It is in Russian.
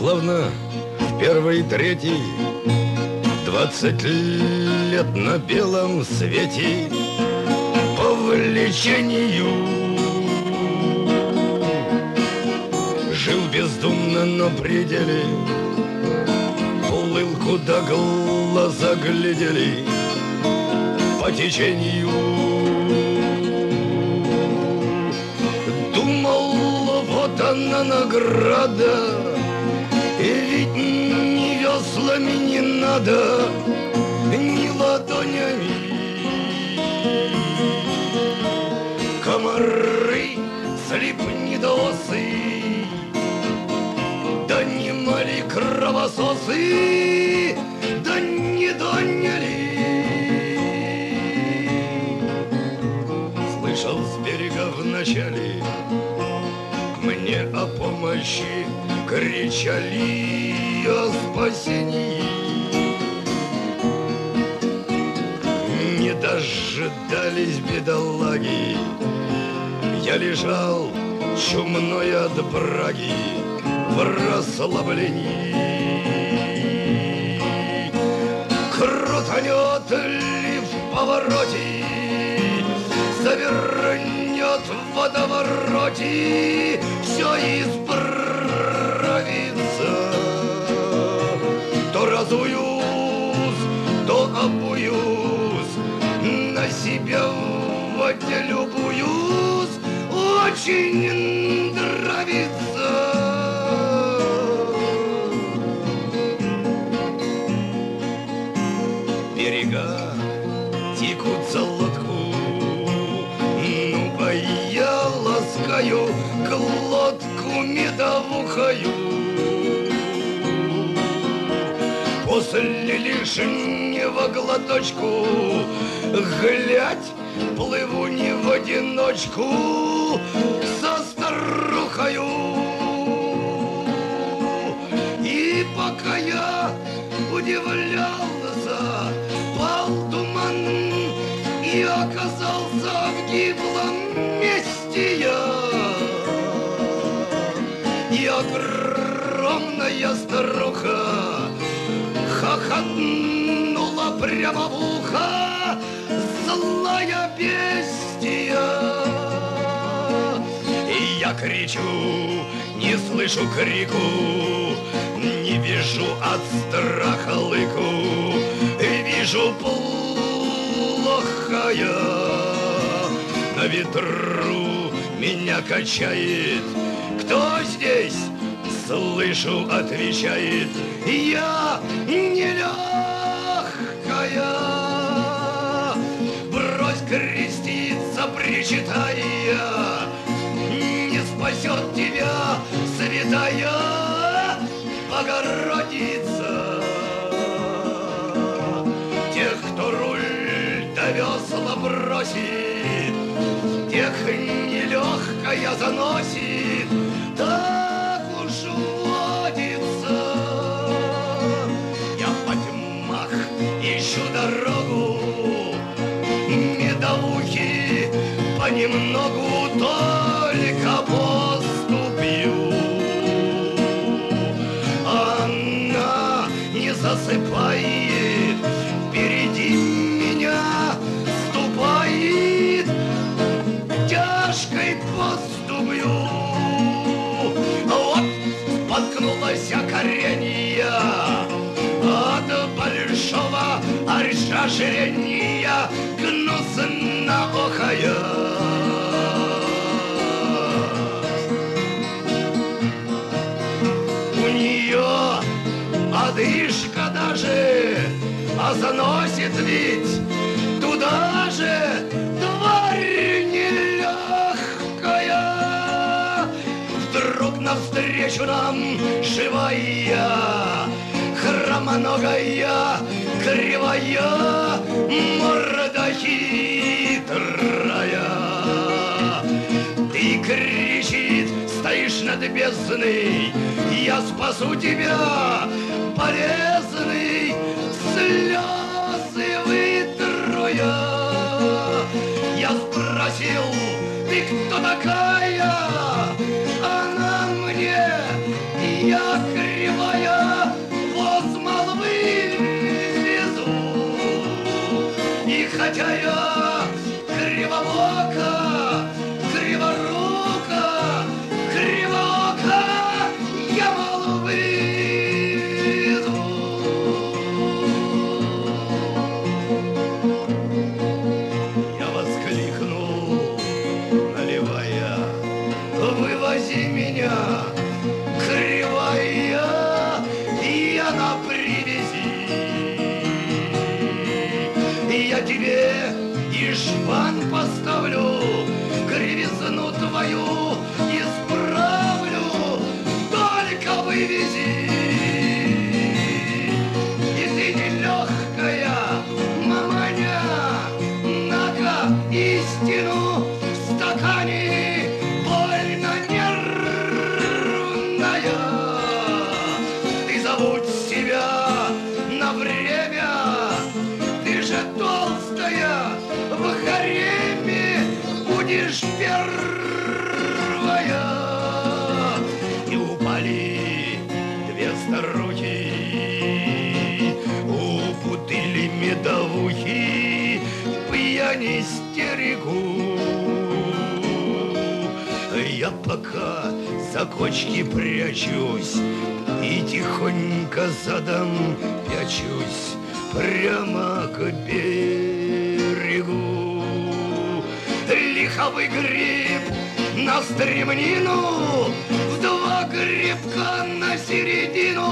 славно в первый, третий, 20 лет на белом свете по влечению. Жил бездумно на пределе, плыл, куда глаза глядели по течению. Думал, вот она награда, и ведь ни веслами не надо, ни ладонями. Комары, слепнедосы, да немали кровососы, да не доняли. Слышал с берега вначале, мне о помощи кричали, о спасении. Не дожидались бедолаги, я лежал чумной от браги в расслаблении. Крутанет ли в повороте, завернет в водовороте, все исправится. То разуюсь, то обуюсь, на себя в воде любуюсь, очень нравится. Берега текут за лодку, ну а я ласкаю глотку медовухою. После лишнего глоточку, глядь, плыву не в одиночку со старухою. И пока я удивлялся, пал туман, и оказался в гиблом месте я. И огромная старуха хохотнула прямо в ухо, злая бестия. И я кричу, не слышу крику, не вижу от страха лыку, вижу плохо я. На ветру меня качает, кто здесь? Слышу, отвечает, я нелегкая. Брось креститься, причитая, не спасет тебя святая Богородица. Тех, кто руль до весла бросит, тех нелегкая заносит, так уж водится. Я по тьмах ищу дорогу, медовухи понемногу только поступью. Она не засыпает, впереди меня ступает тяжкой поступью. Вот споткнулась коренья от большого ожирения, гнусно охая. У нее одышка даже, а заносит ведь туда же, тварь нелегкая. Вдруг навстречу нам живая, хромоногая, кривая, морда хитрая. Ты кричит, стоишь над бездной, я спасу тебя, полезный, слезы вытру я. Я спросил, ты кто такая? Она мне, я кривая. старухи, у бутыли медовухи пьяни стерегу. Я пока за кочки прячусь и тихонько задом пячусь прямо к берегу. Лиховый гриб на стремнину, в два грибка на середину.